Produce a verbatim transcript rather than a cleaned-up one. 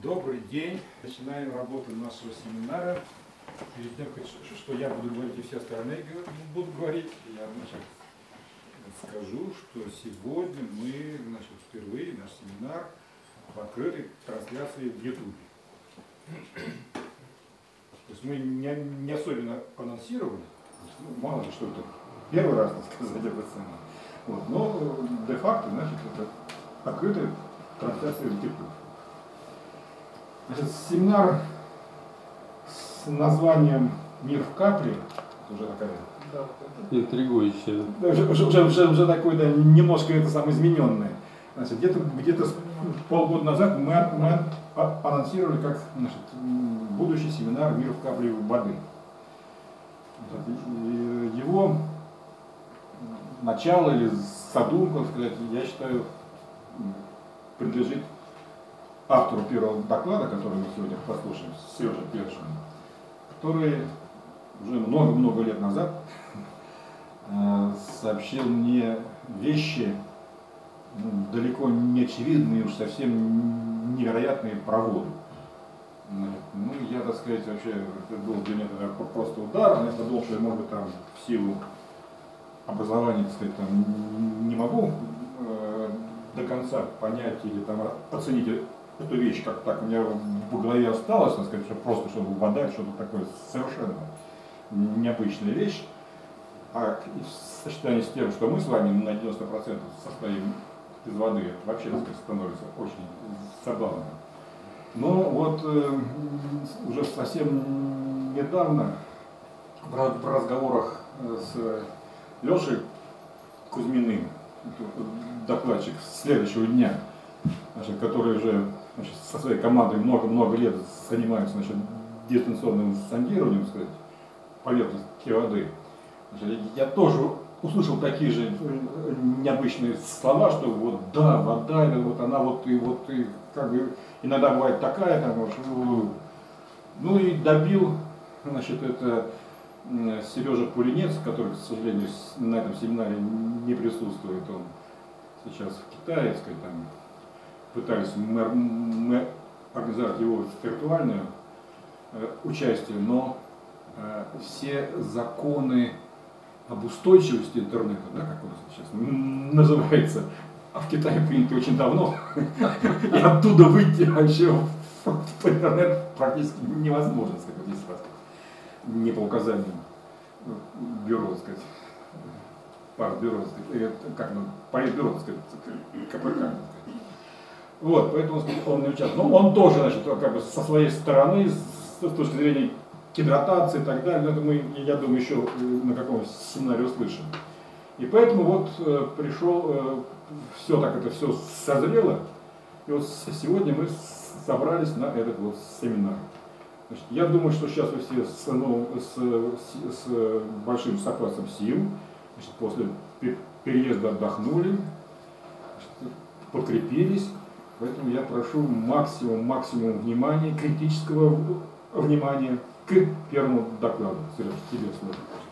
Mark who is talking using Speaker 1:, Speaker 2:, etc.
Speaker 1: Добрый день. Начинаем работу нашего семинара. Перед тем, что я буду говорить и все остальные будут говорить, я значит, скажу, что сегодня мы значит, впервые наш семинар в открытой трансляции в YouTube. То есть мы не, не особенно анонсировали, ну, мало ли что это первый раз, так сказать, это самое. Вот, но де-факто, значит, это открытая трансляция в YouTube. Значит, семинар с названием «Мир в капле», уже такая,
Speaker 2: интригующая,
Speaker 1: уже, уже, уже, уже такой, да, немножко это самоизмененное. Значит, где-то где-то полгода назад мы, мы анонсировали как значит, будущий семинар «Мир в капле воды». Значит, его начало или задумка, сказать, я считаю, принадлежит автору первого доклада, который мы сегодня послушаем, Сереже Першину, который уже много-много лет назад сообщил мне вещи, ну, далеко не очевидные, уж совсем невероятные про воду. Ну, я, так сказать, вообще, это был для меня тогда просто удар, я подумал, что я, может быть, там, в силу образования, так сказать, там, не могу э, до конца понять или там оценить эту вещь, как так у меня в голове осталось, так сказать, что просто чтобы вода, что-то такое совершенно необычная вещь. А в сочетании с тем, что мы с вами на девяносто процентов состоим из воды, это вообще, так сказать, становится очень забавно. Но вот э, уже совсем недавно в разговорах с Лешей Кузьминым, докладчик следующего дня, значит, который уже значит, со своей командой много-много лет занимается значит, дистанционным зондированием, сказать, поверхности воды. Значит, я тоже услышал такие же необычные слова, что вот да, вода, вот она вот и вот и как бы иногда бывает такая, там, вот, ну и добил, значит, это Сережа Пулинец, который, к сожалению, на этом семинаре не присутствует, он сейчас в Китае, так сказать, там пытались мы, мы организовать его виртуальное э, участие, но э, все законы об устойчивости интернета, да, как у нас сейчас называется, а в Китае приняты очень давно, и оттуда выйти вообще в интернет практически невозможно, сказать, если раз не по указаниям бюро, так сказать, партбюро, так сказать, как оно, политбюро, так сказать, ка пэ ка. Вот, поэтому он не участвует. Но он тоже, значит, как бы со своей стороны, с точки зрения гидратации и так далее, это мы, я думаю, еще на каком семинаре услышим. И поэтому вот э, пришел, э, все так это все созрело, и вот сегодня мы собрались на этот вот семинар. Значит, я думаю, что сейчас вы все с, ну, с, с, с большим запасом сил, значит, после переезда отдохнули, значит, подкрепились. Поэтому я прошу максимум, максимум внимания, критического внимания к первому докладу. Сереж, тебе слово.